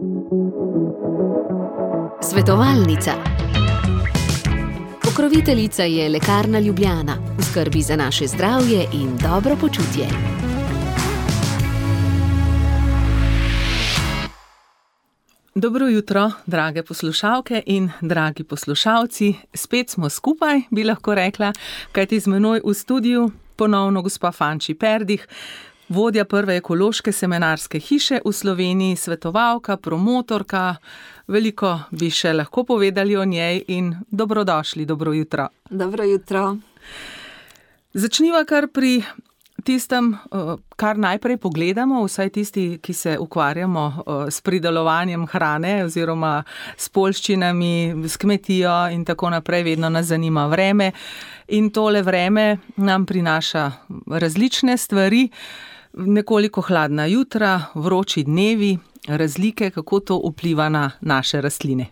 Svetovalnica. Pokroviteljica je Lekarna Ljubljana, v skrbi za naše zdravje in dobro počutje. Dobro jutro, drage poslušalke in dragi poslušalci. Spet smo skupaj, bi lahko rekla, kajti z menoj v studiu ponovno gospa Fanči Perdih, vodja prve ekološke semenarske hiše v Sloveniji, svetovalka, promotorka. Veliko bi še lahko povedali o njej in dobrodošli, dobro jutro. Dobro jutro. Začniva kar pri tistem, kar najprej pogledamo, vsaj tisti, ki se ukvarjamo s pridelovanjem hrane oziroma s poljščinami, s kmetijo in tako naprej, vedno nas zanima vreme. In tole vreme nam prinaša različne stvari, nekoliko hladna jutra, vroči dnevi, razlike, kako to vpliva na naše rastline.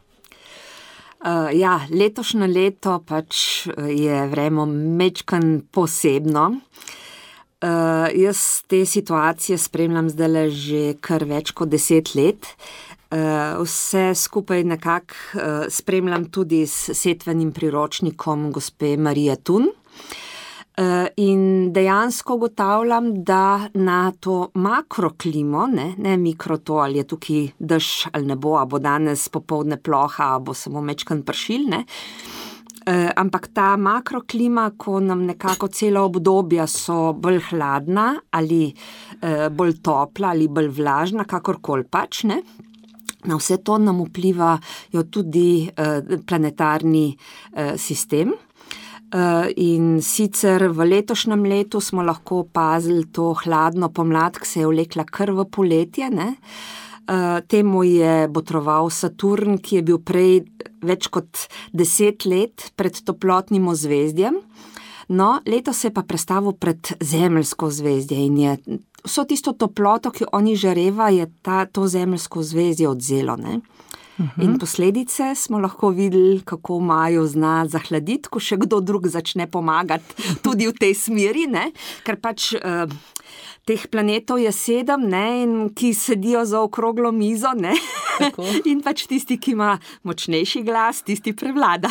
Letošnje leto pač je vreme majčkeno posebno. Jaz te situacije spremljam zdajle že kar več kot 10 let. Vse skupaj nekako spremljam tudi s setvenim priročnikom gospe Marije Tun. In dejansko ugotavljam, da na to makroklimo, ne mikro to, ali je tukaj dež ali ne bo, a bo danes popoldne ploha, a bo samo majčkeno pršil, ne. Ampak ta makroklima, ko nam nekako celo obdobja so bolj hladna ali bolj topla ali bolj vlažna, kakorkoli pač, ne. Na vse to nam vplivajo tudi planetarni sistem. In sicer v letošnjem letu smo lahko opazili to hladno pomlad, ki se je vlekla kar v poletje, ne. Temu je botroval Saturn, ki je bil prej več kot 10 let pred toplotnim ozvezdjem. No, letos se je pa prestavil pred zemeljsko ozvezdje in je vso tisto toploto, ki oni žareva, je to zemeljsko ozvezdje odzelo, ne. In posledice smo lahko videli, kako Maju zna zahladiti, ko še kdo drug začne pomagati tudi v tej smeri, ne, ker pač teh planetov je 7, ne, in ki sedijo za okroglo mizo, ne, in pač tisti, ki ima močnejši glas, tisti prevlada.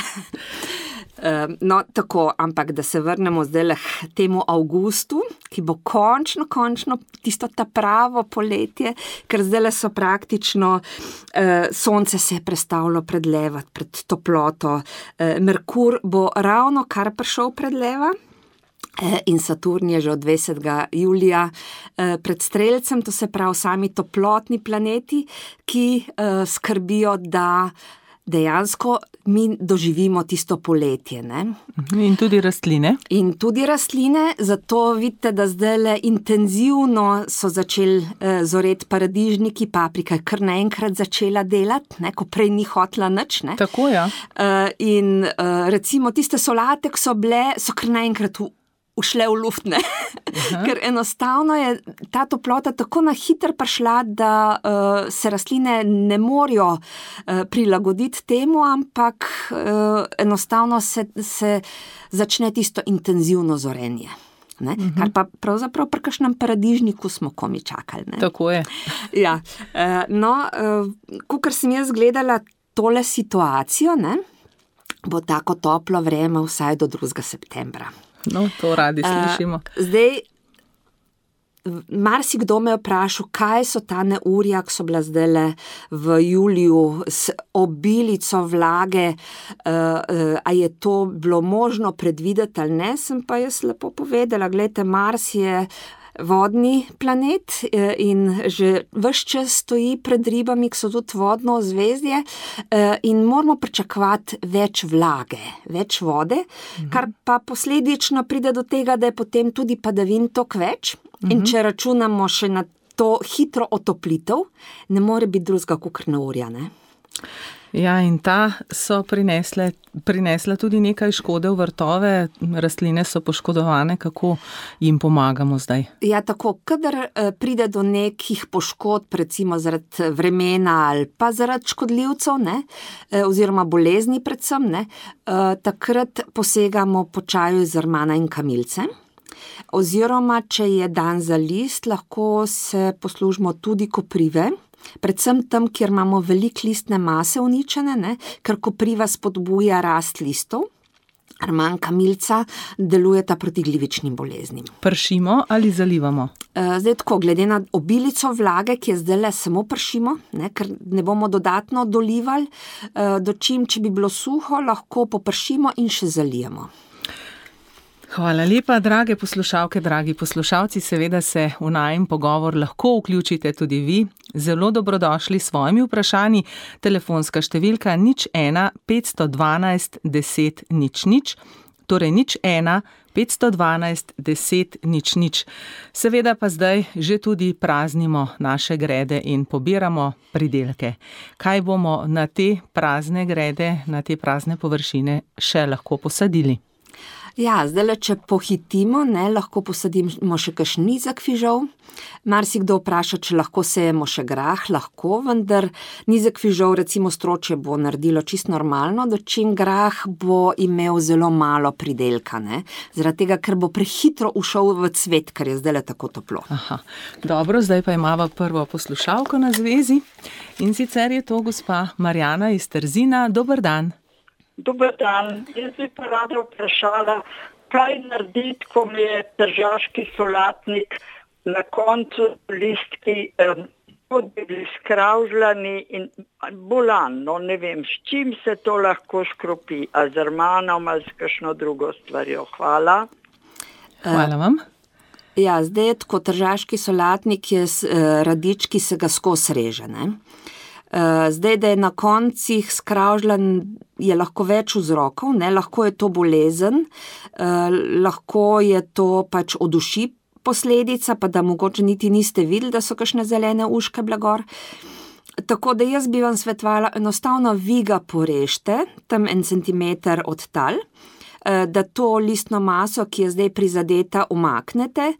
No, tako, ampak da se vrnemo zdaj k temu avgustu, ki bo končno tisto ta pravo poletje, ker zdaj so praktično sonce se je prestavilo pred leva, pred toploto, Merkur bo ravno kar prišel pred leva, in Saturn je že od 20. julija pred Strelcem, to se pravi sami toplotni planeti, ki skrbijo, da dejansko mi doživimo tisto poletje, ne. In tudi rastline. In tudi rastline, zato vidite, da zdajle intenzivno so začeli zoreti paradižniki, paprika je kar naenkrat začela delati, ne, ko prej ni hotela nič, ne. Tako, ja. In recimo tiste solate, ki so bile, so kar naenkrat ušle v luft, ne. Ker enostavno je ta toplota tako na hitro prišla, da se rastline ne morejo prilagoditi temu, ampak enostavno se začne tisto intenzivno zorenje. Ne? Kar pa pravzaprav pri kakšnem paradižniku smo komi čakali, ne. Tako je. Ja, no, kakor sem jaz gledala tole situacijo, ne, bo tako toplo vreme vsaj do 2. septembra. No, to radi slišimo. Zdaj, marsikdo me je vprašal, kaj so ta neurja, ki so bila zdajle v juliju s obilico vlage, a je to bilo možno predvideti ali ne, sem pa jaz lepo povedala, glejte, Mars je vodni planet in že ves čas stoji pred ribami, ki so tudi vodno ozvezdje, in moramo pričakovati več vlage, več vode, kar pa posledično pride do tega, da je potem tudi padavin toliko več. In če računamo še na to hitro otoplitev, ne more biti drugega kakor neurja, ne. Ja, in ta so prinesla tudi nekaj škode v vrtove, rastline so poškodovane, kako jim pomagamo zdaj? Ja, tako, kadar pride do nekih poškodb, recimo zaradi vremena ali pa zaradi škodljivcev, ne, oziroma bolezni predvsem, ne, takrat posegamo po čaju iz rmana in kamilce. Oziroma, če je dan za list, lahko se poslužimo tudi koprive, predvsem tam, kjer imamo veliko listne mase uničene, ne, ker kopriva spodbuja rast listov, arman, kamilca delujeta proti glivičnim boleznim. Pršimo ali zalivamo? Zdaj tako, glede na obilico vlage, ki je zdajle samo pršimo, ne, ker ne bomo dodatno dolivali, dočim, če bi bilo suho, lahko popršimo in še zalijemo. Hvala lepa, drage poslušalke, dragi poslušalci, seveda se v najin pogovor lahko vključite tudi vi. Zelo dobrodošli s svojimi vprašanji. Telefonska številka 01 512 10 00, torej 01 512 10 00. Seveda pa zdaj že tudi praznimo naše grede in pobiramo pridelke. Kaj bomo na te prazne grede, na te prazne površine še lahko posadili? Ja, zdajle, če pohitimo, ne, lahko posadimo še kakšen nizek fižol. Marsikdo vpraša, če lahko sejemo še grah, lahko, vendar nizek fižol, recimo stročje, bo naredilo čisto normalno, dočim grah bo imel zelo malo pridelka, ne, zaradi tega, ker bo prehitro ušel v cvet, ker je zdajle tako toplo. Aha, dobro, zdaj pa imava prvo poslušalko na zvezi in sicer je to gospa Marjana iz Trzina. Dober dan. Dober dan, jaz bi pa rada vprašala, kaj narediti, ko mi je tržaški solatnik na koncu listki kot bi bili skravžljani in bolan, no ne vem, s čim se to lahko škropi, a z armanom ali s kakšno drugo stvarjo. Hvala. Hvala vam. Ja, zdaj je tako, tržaški solatnik je radič, ki se ga skozi reže, ne. Zdaj, da je na koncih skravžljan, je lahko več vzrokov, ne, lahko je to bolezen, lahko je to pač od uši posledica, pa da mogoče niti niste videli, da so kakšne zelene uške bile gor. Tako da jaz bi vam svetovala, enostavno vi ga porežte, tam 1 centimeter od tal, da to listno maso, ki je zdaj prizadeta, umaknete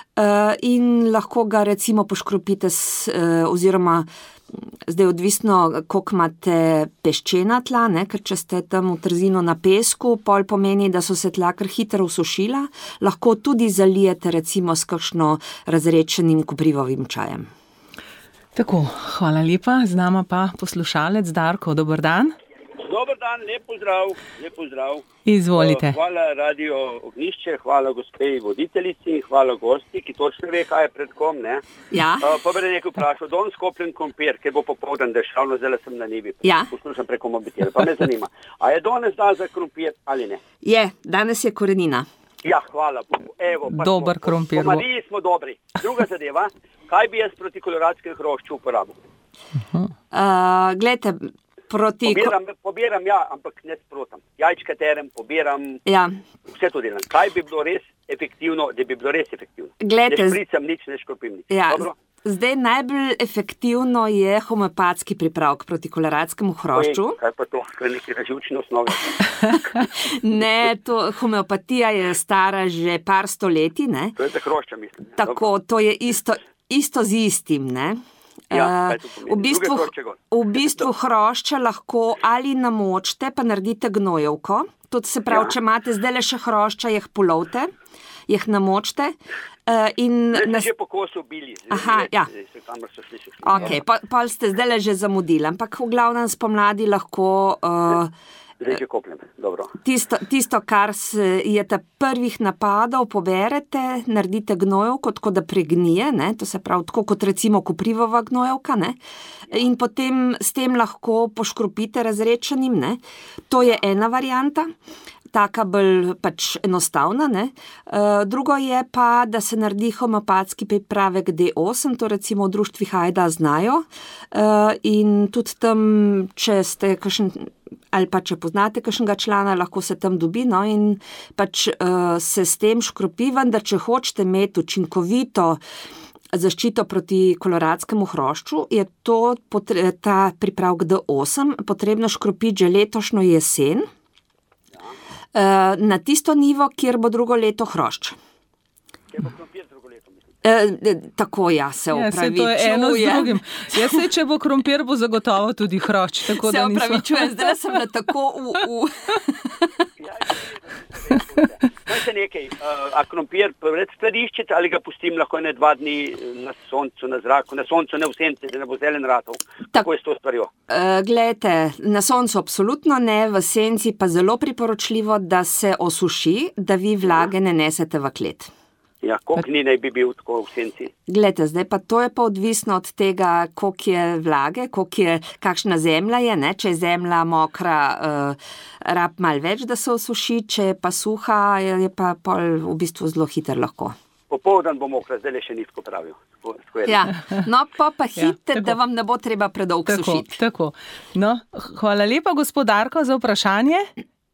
in lahko ga recimo poškropite oziroma zdaj odvisno, koliko imate peščena tla, ne, ker če ste tam v Trzinu na pesku, pol pomeni, da so se tla kar hitro usušila, lahko tudi zalijete recimo s kakšno razredčenim koprivovim čajem. Tako, hvala lepa, z nama pa poslušalec Darko, dober dan. Dober dan, lep pozdrav. Izvolite. Hvala Radio Ognjišče, hvala gospej voditeljici, hvala gosti, ki točno ve, kaj je pred kom, ne? Ja. Pa bi nekaj vprašal, danes kopljen krompir, ker bo popoldan dešavno, zdaj sem na njivi, poslušam preko mobitel, pa me zanima, a je danes dan za krompir ali ne? Je, danes je korenina. Ja, hvala Bogu. Evo, dober krompir. Po Mariji smo dobri. Druga zadeva, kaj bi jaz proti koloradskem hrošču uporabil? Glejte, Pobiram, ja, ampak ne sprotam. Jajčka terem, pobiram, ja. Vse to delam. Kaj bi bilo res efektivno, da bi bilo res efektivno? Glejte, ne špricam nič, ne škropim nič. Ja, dobro? Zdaj najbolj efektivno je homeopatski pripravek proti koloradskemu hrošču. Kaj pa to? To je nekaj živčne osnove. Ne, homeopatija je stara že par stoletij, ne? To je za hrošča, mislim. Tako, to je isto z istim, ne? Ja, v bistvu hrošča lahko ali namočite, pa naredite gnojevko. Tudi se pravi, če imate zdaj le še hrošča, jih polovite, jih namočite. Zdaj že po kosu bili. Aha, ja. Ok, pa ste zdaj le že zamudili, ampak v glavnem spomladi lahko Zdaj že kopljem, dobro. Tisto, kar je ta prvih napadov, poberete, naredite gnojevko, tako da pregnije, ne? To se pravi, tako kot recimo koprivova gnojevka, ne? In potem s tem lahko poškropite razredčenim, ne? To je ena varianta, taka bolj pač enostavna, ne? Drugo je pa, da se naredi homeopatski pripravek D8, to recimo v društvih Ajda znajo, in tudi tam, če ste kakšen ali pa če poznate kakšnega člana, lahko se tam dobi, no, in pač se s tem škropi, vendar če hočete imeti učinkovito zaščito proti koloradskemu hrošču, je ta pripravek D8 potrebno škropiti že letošnjo jesen na tisto nivo, kjer bo drugo leto hrošč. Kjer bo krompir drugo leto, mislim. Tako, ja, se opravičujem. To je eno z drugim. Jaz se, če bo krompir, bo zagotovo tudi hrošč. Se opravičujem, zdaj sem na tako Kaj se nekaj, a krompir pred skladiščiti ali ga pustim lahko 2 dni na soncu, na zraku, na soncu, ne v senci, da ne bo zelen ratov. Kako je s to stvarjo? Glejte, na soncu absolutno ne, v senci pa zelo priporočljivo, da se osuši, da vi vlage ne nesete v klet. Ja, koliko dni naj bi bil tako v senci? Glejte, zdaj pa to je pa odvisno od tega, koliko je vlage, kakšna zemlja je, ne? Če je zemlja mokra, rab malo več, da se osuši, če je pa suha, je pa pol v bistvu zelo hiter lahko. Popoldan bo mokra, zdaj le še nitko pravil. Ja, no pa hitite, da vam ne bo treba predolg sušiti. Tako. No, hvala lepa, gospodarko, za vprašanje.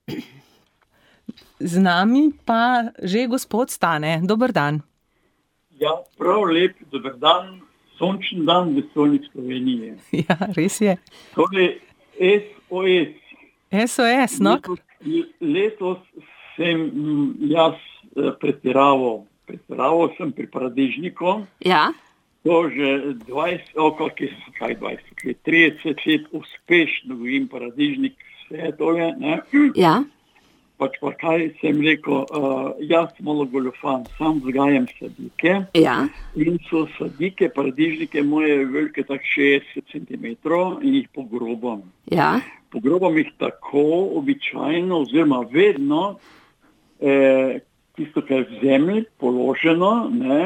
Z nami pa že gospod Stane. Dober dan. Ja, prav lep, dober dan, sončen dan v stolni Sloveniji. Ja, res je. Torej, SOS. SOS, no? Letos sem jaz pretiraval sem pri paradižniku. Ja. To že 20 let, 30 let uspešno gojim paradižnik, vse to je, ne? Ja. Pač pa kaj sem rekel, jaz malo goljufam, sam vzgajam sadike. Ja. In so sadike, paradižnike moje velike tak 60 cm in jih pogrobam. Ja. Pogrobam jih tako običajno, oziroma vedno, tisto, kar je v zemlji položeno, ne,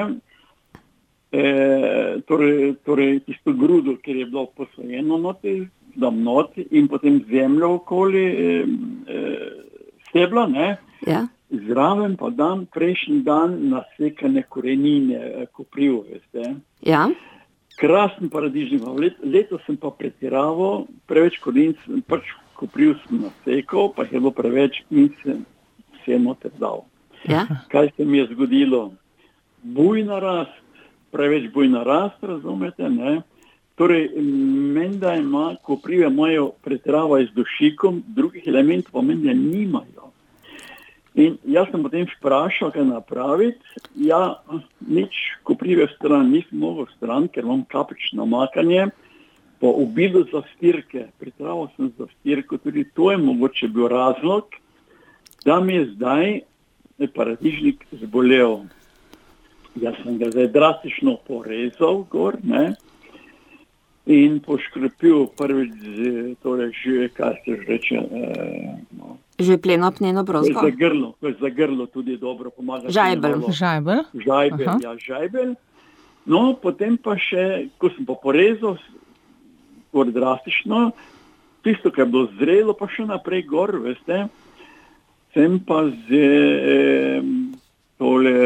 torej tisto grudo, kjer je bilo posajeno noti, dam noti in potem zemljo okoli, stebla, ne? Ja. Zraven pa dam prejšnji dan nasekane korenine, kopriv, veste. Ja. Krasen paradižnik. Letos sem pa pretiraval, preveč korenin, pač kopriv sem nasekal, pa je bilo preveč in sem vse noter dal. Ja. Kaj se mi je zgodilo? Bujna rast, preveč bujna rast, razumete, ne? Torej, menda ima koprive mojo pretirava z dušikom, drugih elementov pa menda nimajo. In jaz sem potem vprašal, kaj napraviti. Ja, nič koprive v stran, nisem mogel v stran, ker imam kapično makanje, po obidu za stirke. Pretiraval sem za stirko, tudi to je mogoče bil razlog, da mi je zdaj paradižnik zbolel. Jaz sem ga zdaj drastično porezal gor, ne? In poškrepil prvič, torej že, kaj se že reče, Že pleno pneno brozgo? To je za grlo tudi dobro pomaga. Žajbelj. Ja, žajbelj. No, potem pa še, ko sem pa porezal, gor drastično, tisto, kar je bilo zrelo, pa še naprej gor, veste, sem pa tole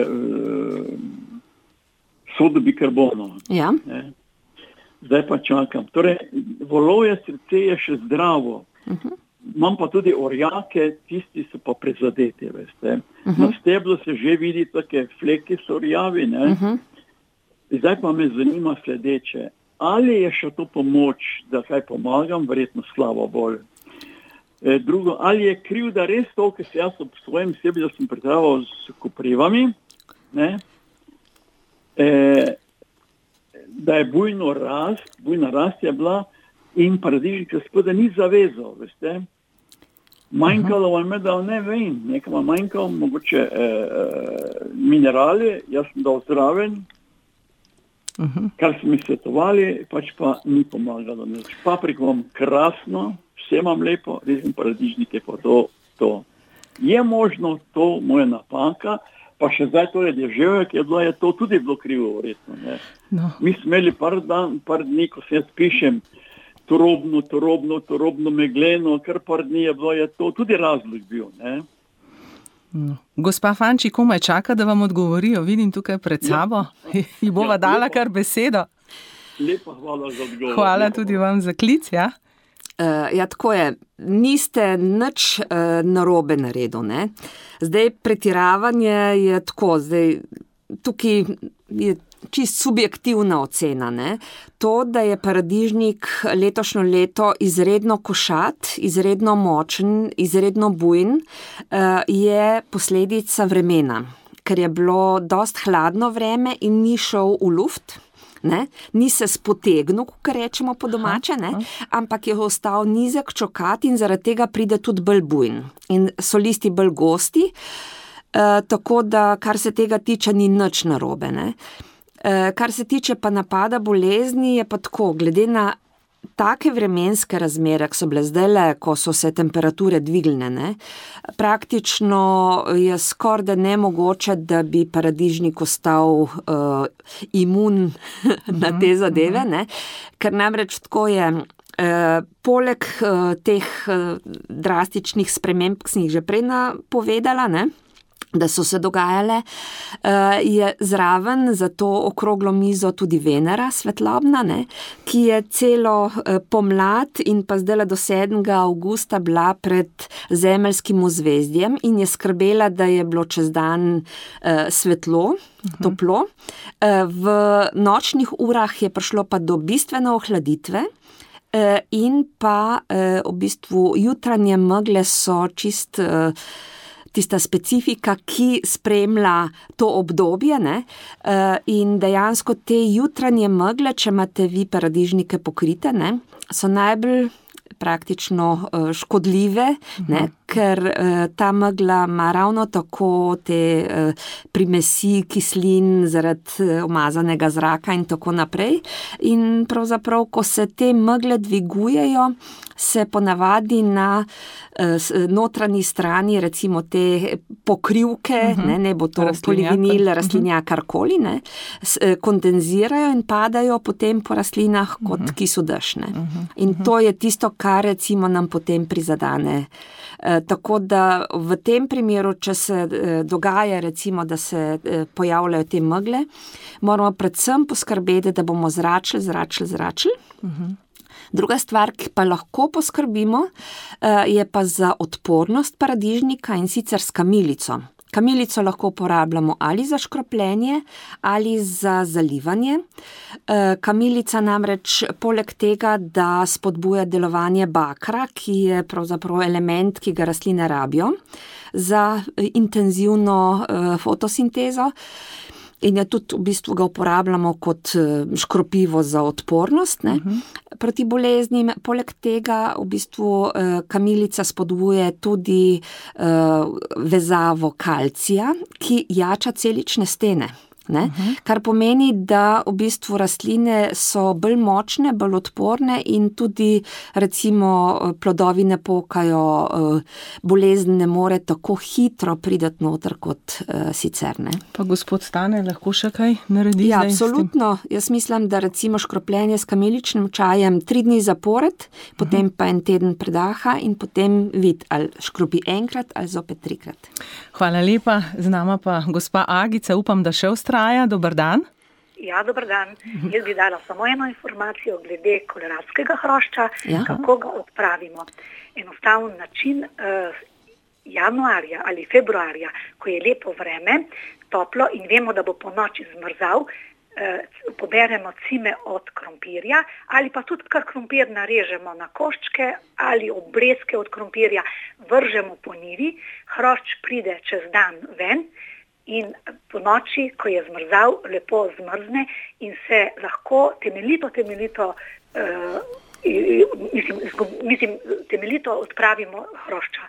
sodo bikarbono. Ja. Ne? Zdaj pa čakam. Torej, volovje srce je še zdravo. Imam pa tudi orjake, tisti so pa prizadeti, veste. Na steblu se že vidi take fleki so rjavi, ne. Zdaj pa me zanima sledeče. Ali je še to pomoč, da kaj pomagam, verjetno slabo bolj. Drugo, ali je kriv, da res to, ker se jaz ob svojem sebi, da sem pretiraval s koprivami, ne, da je bujna rast je bila in paradižnik se spodaj ni zavezal, veste. Manjkalo vam je, da ne vem, nekaj vam manjkalo, mogoče minerali, jaz sem dal zraven, kar so mi svetovali, pač pa ni pomagalo nič. Papriko vam krasno, vse imam lepo, rezim paradižnike pa to. Je možno to moja napaka, pa še zdaj to je deževje, ki je bilo, je to tudi bilo krivo, verjetno, ne. No. Mi smo imeli par dni, ko se jaz pišem, turobno, megleno, kar par dni je bilo, je to tudi razlog bil, ne. No. Gospa Fanči komaj čaka, da vam odgovorijo, vidim tukaj pred sabo, ji bova dala kar besedo. Lepa hvala za odgovor. Hvala tudi vam za klic, ja. Ja, tako je. Niste nič narobe naredil, ne. Zdaj, pretiravanje je tako, zdaj, tukaj je čist subjektivna ocena, ne. To, da je paradižnik letošnjo leto izredno košat, izredno močen, izredno bujen, je posledica vremena, ker je bilo dost hladno vreme in ni šel v luft. Ne? Ni se spotegnil, kot rečemo po domače, ne? Ampak je ostal nizek, čokat in zaradi tega pride tudi bolj bujen. In so listi bolj gosti. tako da, kar se tega tiče, ni nič narobe, ne. Kar se tiče pa napada bolezni, je pa tako, glede na take vremenske razmere, ki so bile zdajle, ko so se temperature dvignile, ne, praktično je skoraj nemogoče, da bi paradižnik ostal imun na te zadeve, ne, ker namreč tako je, poleg teh drastičnih sprememb, ki sem jih že prej napovedala, ne, da so se dogajale, je zraven za to okroglo mizo tudi Venera svetlobna, ne, ki je celo pomlad in pa zdajle do 7. avgusta bila pred zemeljskim ozvezdjem in je skrbela, da je bilo čez dan svetlo, toplo. V nočnih urah je prišlo pa do bistvene ohladitve, in pa v bistvu jutranje megle so tista specifika, ki spremlja to obdobje, ne, in dejansko te jutranje megle, če imate vi paradižnike pokrite, ne, so najbolj praktično škodljive, ne, ker ta megla ima ravno tako te primesi kislin zaradi umazanega zraka in tako naprej. In pravzaprav, ko se te megle dvigujejo, se ponavadi na notranji strani, recimo te pokrivke, ne bo to polivinil, rastlinja, karkoli, ne, kondenzirajo in padajo potem po rastlinah kot kisodež, ne. In to je tisto, kar recimo nam potem prizadane. Tako da v tem primeru, če se dogaja recimo, da se pojavljajo te megle, moramo predvsem poskrbeti, da bomo zračili. Druga stvar, ki pa lahko poskrbimo, je pa za odpornost paradižnika, in sicer s kamilico. Kamilico lahko uporabljamo ali za škropljenje ali za zalivanje. Kamilica namreč poleg tega, da spodbuja delovanje bakra, ki je pravzaprav element, ki ga rastline rabijo za intenzivno fotosintezo, in je tudi v bistvu ga uporabljamo kot škropivo za odpornost, ne, proti boleznim. Poleg tega v bistvu kamilica spodbuje tudi vezavo kalcija, ki jača celične stene. Ne? Kar pomeni, da v bistvu rastline so bolj močne, bolj odporne in tudi recimo plodovi ne pokajo, bolezen ne more tako hitro priti noter kot sicer. Ne? Pa gospod Stane, lahko še kaj naredi? Ja, absolutno. Jaz mislim, da recimo škropljenje s kamiličnim čajem 3 dni zapored, potem pa en teden predaha in potem vid, ali škropi enkrat ali zopet 3-krat. Hvala lepa. Z nama pa gospa Agica, upam, da še vztraja. Dober dan. Ja, dober dan. Jaz bi dala samo eno informacijo glede koleradskega hrošča, kako ga odpravimo. Enostaven način januarja ali februarja, ko je lepo vreme, toplo in vemo, da bo po noči zmrzal, poberemo cime od krompirja ali pa tudi kar krompir narežemo na koščke ali obrezke od krompirja, vržemo po njivi, hrošč pride čez dan ven in po noči, ko je zmrzal, lepo zmrzne in se lahko temeljito odpravimo hrošča.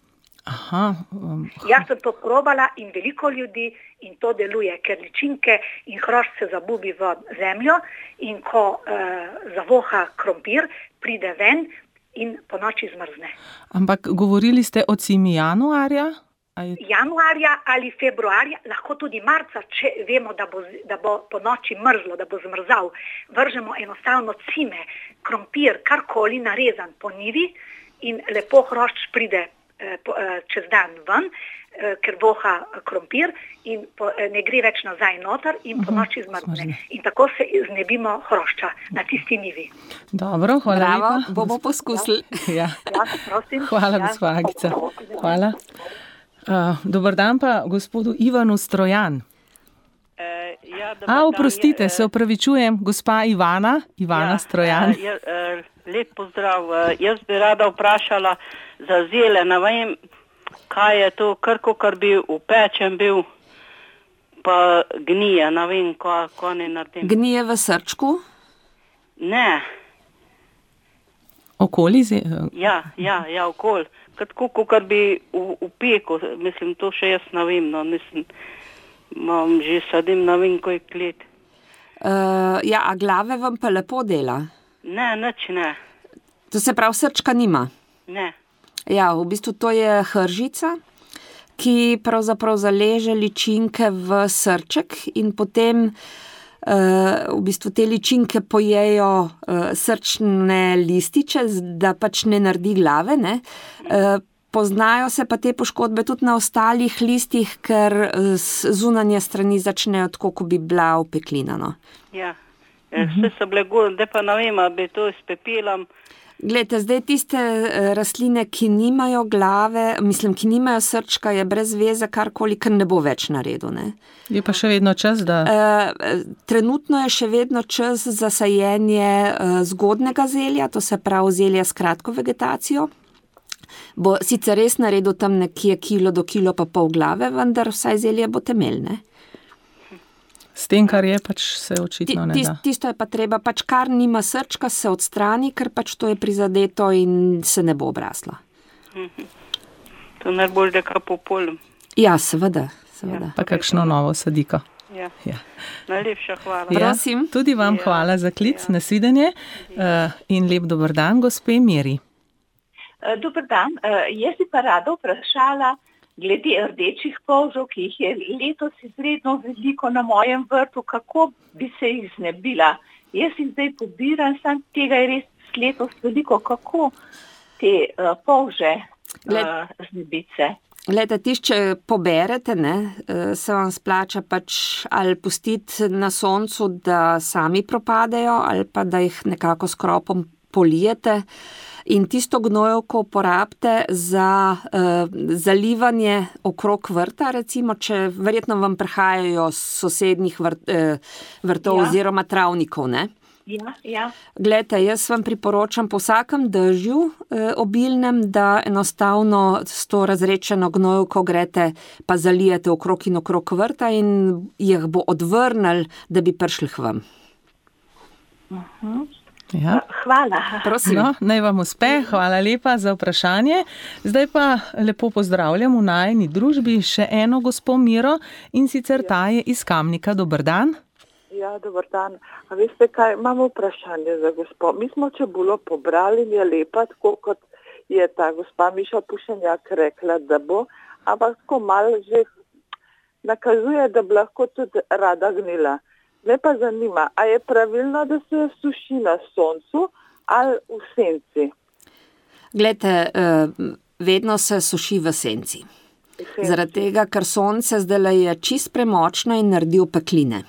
Jaz sem to probala in veliko ljudi in to deluje, ker ličinke in hrošč se zabubi v zemljo in ko zavoha krompir, pride ven in po noči zmrzne. Ampak govorili ste o cimi januarja? Januarja ali februarja, lahko tudi marca, če vemo, da bo po noči mrzlo, da bo zmrzal. Vržemo enostavno cime, krompir, karkoli narezan po njivi in lepo hrošč pride čez dan ven, ker voha krompir in ne gre več nazaj noter in po noči zmrzne. In tako se znebimo hrošča na tisti njivi. Dobro, hvala lepa. Bomo poskusili. Ja, prosim. Hvala, gospa Agica. Hvala. Dober dan pa gospodu Ivanu Strojan. Oprostite, se opravičujem, gospa Ivana Strojan. Lep pozdrav. Jaz bi rada vprašala za zele, ne vem, kaj je to, kar bi upečen bil, pa gnije, ne vem, kaj ne naredim. Gnije v srčku? Ne. Okoli? Ja, okoli. Tako, kar bi v peku, mislim, to še jaz ne vem, no, mislim, imam že sadim na vem, koliko let. A glave vam pa lepo dela? Ne, nič ne. To se pravi, srčka nima? Ne. Ja, v bistvu to je hržica, ki pravzaprav zaleže ličinke v srček in potem v bistvu te ličinke pojejo srčne lističe, da pač ne naredi glave, ne. Poznajo se pa te poškodbe tudi na ostalih listih, ker z zunanje strani začnejo tako, ko bi bila opeklina, no. Ja, vse so bile gore, da pa ne vem, bi to s pepelom. Glejte, zdaj tiste rastline, ki nimajo glave, mislim, ki nimajo srčka, je brez veze karkoli, ker ne bo več naredil, ne. Je pa še vedno čas, da... Trenutno je še vedno čas za sajenje zgodnega zelja, to se pravi zelja s kratko vegetacijo. Bo sicer res naredil tam nekje kilo do kilo pa pol glave, vendar vsaj zelje bo temelj, ne. S tem, kar je, pač se očitno ne da. Tisto je pa treba, pač kar nima srčka, se odstrani, ker pač to je prizadeto in se ne bo obrasla. To najbolj deka po polju. Ja, seveda. Pa kakšno novo sadiko. Ja. Najlepša hvala. Prosim. Tudi vam hvala za klic, nasvidenje in lep dober dan, gospe Miri. Dober dan, jaz bi pa rada vprašala glede rdečih polžev, ki jih je letos izredno veliko na mojem vrtu, kako bi se jih znebila. Jaz jih zdaj pobiram, sam tega je res letos veliko, kako te polže znebiti se. Glede, če poberete, ne, se vam splača pač ali pustiti na soncu, da sami propadejo, ali pa da jih nekako s kropom polijete. In tisto gnojevko uporabite za zalivanje okrog vrta, recimo, če verjetno vam prihajajo z sosednjih vrtov oziroma travnikov, ne? Ja. Glejte, jaz vam priporočam po vsakem dežju obilnem, da enostavno s to razredčeno gnojevko greste pa zalijete okrog in okrog vrta in jih bo odvrnil, da bi prišli k vam. Ja. Hvala. Prosim. No, naj vam uspe, hvala lepa za vprašanje. Zdaj pa lepo pozdravljam v najini družbi še eno gospo Miro in sicer ta je iz Kamnika. Dober dan. Ja, dober dan. A veste kaj, imamo vprašanje za gospo. Mi smo čebulo pobrali in je lepa, tako kot je ta gospa Miša Pušenjak rekla, da bo, ampak tako malo že nakazuje, da bi lahko tudi rada gnila. Me pa zanima, a je pravilno, da se suši na soncu ali v senci? Glejte, vedno se suši v senci. Zaradi tega, ker sonce zdaj je čist premočno in naredi opekline.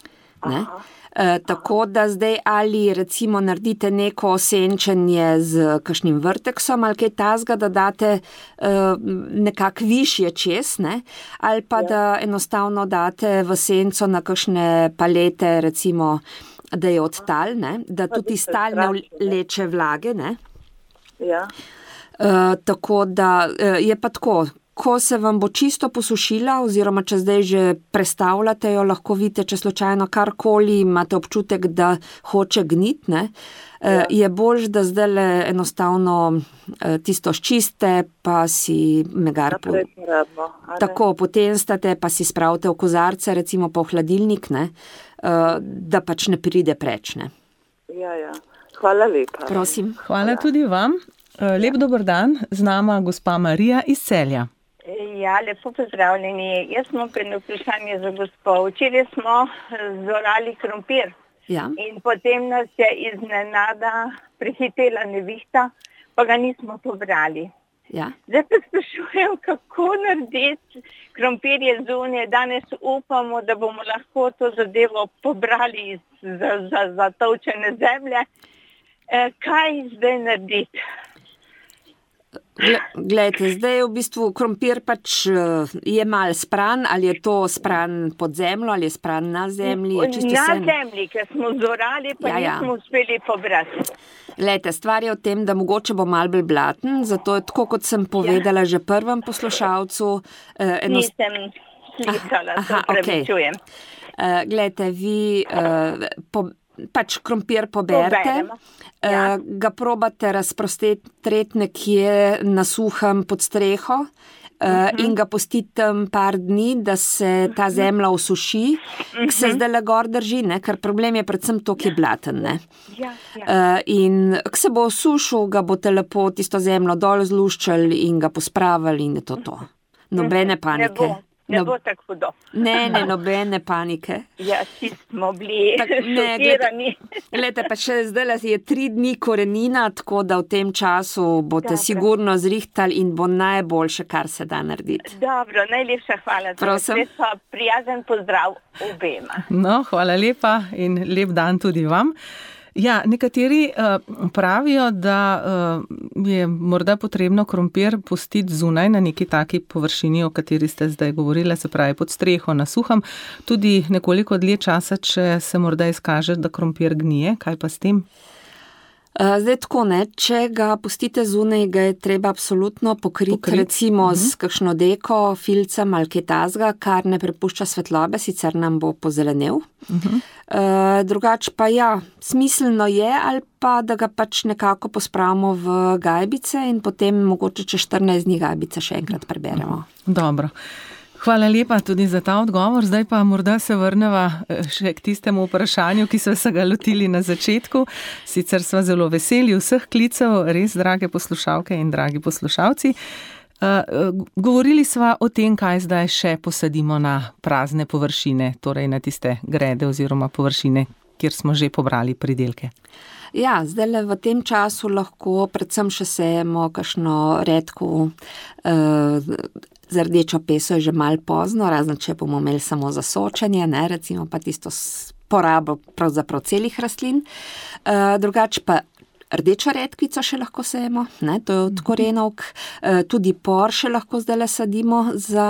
Tako da zdaj ali recimo naredite neko senčenje z kakšnim vrteksom ali kaj tazga, da date nekako višje čez, ne? Ali pa da enostavno date v senco na kakšne palete, recimo, da je odtal, ne? Da tudi tal ne vleče vlage, ne? Ja. Tako da je pa tako, ko se vam bo čisto posušila, oziroma če zdaj že prestavljate jo, lahko vidite, če slučajno karkoli imate občutek, da hoče gnit, ne, je bolj, da zdaj enostavno tisto ščiste, pa si megar tako potenstate, pa si spravite v kozarce, recimo pa v hladilnik, ne, da pač ne pride preč, ne. Ja. Hvala lepa. Prosim. Hvala tudi vam. Lep dober dan, z nama gospa Marija iz Celja. Ja, lepo pozdravljeni. Jaz smo eno vprašanje za gospo. Včeraj smo zorali krompir. Ja. In potem nas je iznenada prehitela nevihta, pa ga nismo pobrali. Ja. Zdaj pa sprašujem, kako narediti. Krompir je zunaj, danes upamo, da bomo lahko to zadevo pobrali za tovčene zemlje. Kaj zdaj narediti? Glejte, zdaj v bistvu krompir pač je malo spran, ali je to spran pod zemljo, ali je spran na zemlji? Na zemlji, ker smo zorali, pa nismo uspeli pobrati. Glejte, stvar je v tem, da mogoče bo malo bolj blaten, zato je tako, kot sem povedala že prvem poslušalcu. Nisem slišala, se pravičujem. Glejte, vi pač krompir poberete, ga probate razprostreti nekje na suhem pod streho, in ga pustiti tam par dni, da se ta zemlja osuši, ki se zdaj gor drži, ne? Ker problem je predvsem to, ki je blaten. Ne? In ko se bo osušil, ga boste lepo tisto zemljo dol zluščali in ga pospravili in je to. Nobene panike. Ne bo tako hudo. Ne, nobene panike. Ja, vsi smo bili šokirani. Glejte, pa še zdaj je 3 dni korenina, tako da v tem času boste sigurno zrihtali in bo najboljše, kar se da narediti. Dobro, najlepša hvala. Prosim. Prijazen pozdrav obema. No, hvala lepa in lep dan tudi vam. Ja, nekateri pravijo, da je morda potrebno krompir pustiti zunaj na neki taki površini, o kateri ste zdaj govorili, se pravi pod streho, na suhem, tudi nekoliko dlje časa, če se morda izkaže, da krompir gnije. Kaj pa s tem? Zdaj tako, ne, če ga pustite zunaj, ga je treba absolutno pokriti. Recimo s kakšno deko, filcem ali kaj tazga, kar ne prepušča svetlobe, sicer nam bo pozelenel. Drugač pa smiselno je ali pa, da ga pač nekako pospravimo v gajbice in potem mogoče čez 14 dni gajbice še enkrat preberemo. Dobro. Hvala lepa tudi za ta odgovor. Zdaj pa morda se vrneva še k tistemu vprašanju, ki so se ga lotili na začetku. Sicer sva zelo veseli vseh klicev, res drage poslušalke in dragi poslušalci. Govorili sva o tem, kaj zdaj še posadimo na prazne površine, torej na tiste grede oziroma površine, kjer smo že pobrali pridelke. Ja, zdaj v tem času lahko predvsem še sejemo kakšno redko z rdečo peso je že malo pozno, razen če bomo imeli samo za sočenje, ne, recimo pa tisto porabo pravzaprav celih rastlin. Drugač pa rdečo redkvico še lahko sejemo, ne, to je od korenovk. Tudi por še lahko zdaj sadimo,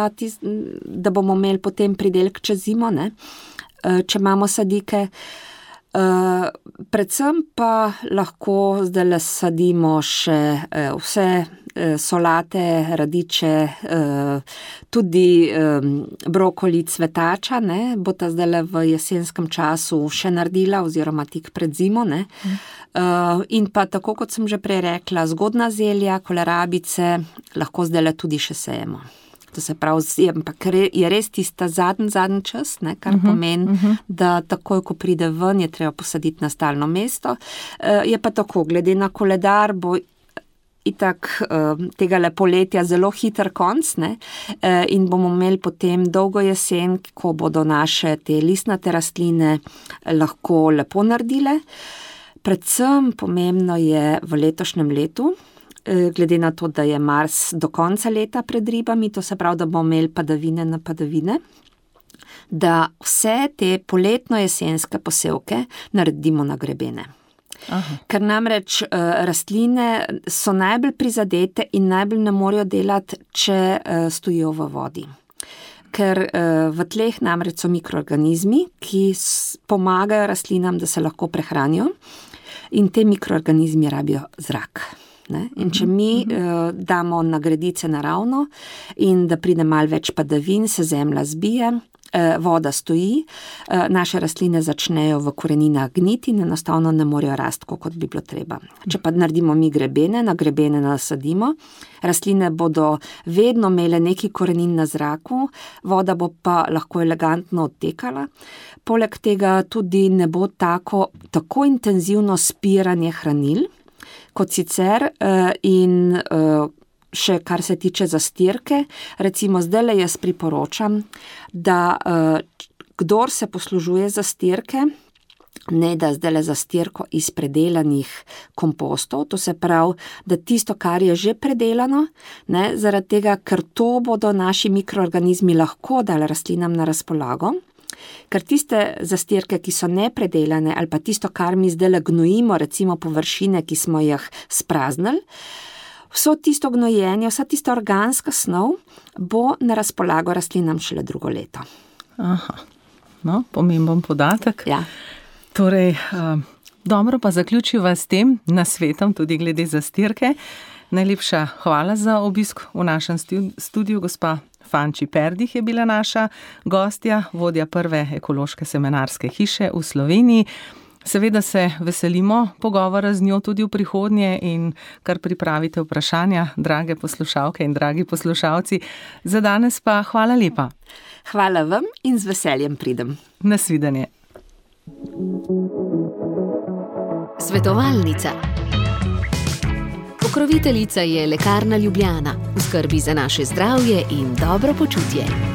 da bomo imeli potem pridelek čez zimo, ne, če imamo sadike. Predvsem pa lahko zdaj sadimo še vse solate, radiče, tudi brokoli, cvetača, ne, bo ta zdaj v jesenskem času še naredila oziroma tik pred zimo, ne. In pa tako, kot sem že prej rekla, zgodna zelja, kolerabice, lahko zdaj tudi še sejemo. To se pravi, je res tista zadnji čas, ne, kar pomeni, da takoj, ko pride ven, je treba posaditi na stalno mesto. Je pa tako, glede na koledar bo itak tega poletja zelo hiter konc, ne, in bomo imeli potem dolgo jesen, ko bodo naše te listnate rastline lahko lepo naredile. Predvsem pomembno je v letošnjem letu, glede na to, da je Mars do konca leta pred ribami, to se pravi, da bomo imeli padavine na padavine, da vse te poletno-jesenske posevke naredimo na grebene. Aha. Ker namreč rastline so najbolj prizadete in najbolj ne morejo delati, če stojijo v vodi. Ker v tleh namreč so mikroorganizmi, ki pomagajo rastlinam, da se lahko prehranijo, in te mikroorganizmi rabijo zrak. Ne? In če mi damo na gredice naravno in da pride malo več padavin, se zemlja zbije, voda stoji, naše rastline začnejo v koreninah gniti in enostavno ne morejo rasti, kot bi bilo treba. Če pa naredimo mi grebene, na grebene nasadimo, rastline bodo vedno imele neki korenin na zraku, voda bo pa lahko elegantno odtekala. Poleg tega tudi ne bo tako intenzivno spiranje hranil, kot sicer, in še kar se tiče zastirke, recimo zdajle jaz priporočam, da kdor se poslužuje zastirke, ne da zdajle zastirko iz predelanih kompostov, to se pravi, da tisto, kar je že predelano, ne, zaradi tega, ker to bodo naši mikroorganizmi lahko dali rastlinam na razpolago. Ker tiste zastirke, ki so nepredelane, ali pa tisto, kar mi zdaj gnojimo, recimo površine, ki smo jih spraznili, vso tisto gnojenje, vsa tista organska snov bo na razpolago rastlinam šele drugo leto. Aha, no, pomemben podatek. Ja. Torej, dobro pa zaključiva s tem nasvetom tudi glede zastirke. Najlepša hvala za obisk v našem studiu, gospa Fanči Perdih je bila naša gostja, vodja prve ekološke semenarske hiše v Sloveniji. Seveda se veselimo pogovora z njo tudi v prihodnje in kar pripravite vprašanja, drage poslušalke in dragi poslušalci. Za danes pa hvala lepa. Hvala vam in z veseljem pridem. Nasvidenje. Svetovalnica. Pokroviteljica je Lekarna Ljubljana, v skrbi za naše zdravje in dobro počutje.